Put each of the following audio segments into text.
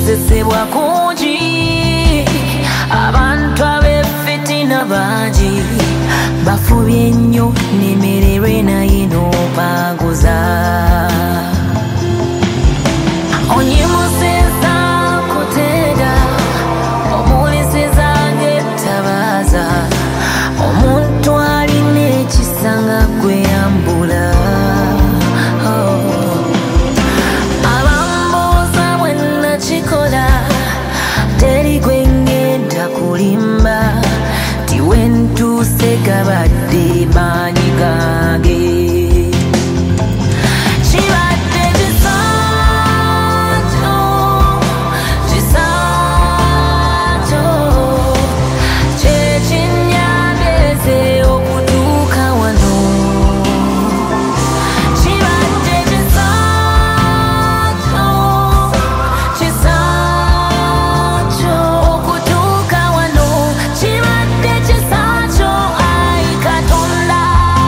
okukozesebwa kungi abantu ab'effetina bangi bafubye nnyo nemererwe naye n'opanguza onyimuseza kutenda omulisiza ng'ettabaza omuntu alina ekisanga gweyambula abambuuza bwe nakikola teri gwe ngenda kulimba ti wentuuse gabadde maanyi gange kibadde kisaato kyekinnyambeze okutuuka wano kibadde kisaato okutuuka wano kibadde kisaato ayi Katonda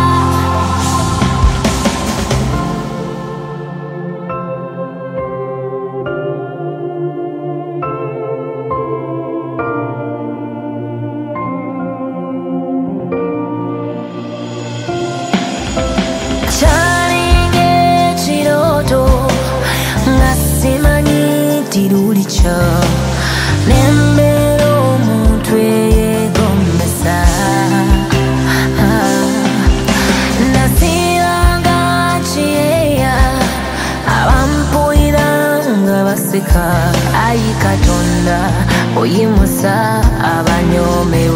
kyalinga ekirooto nga simanyi nti lulikya nembeera omuntu eyeegombesa nasiibanga kiyeeya abampulira nga baseka ayi Katonda oyimusa abanyoome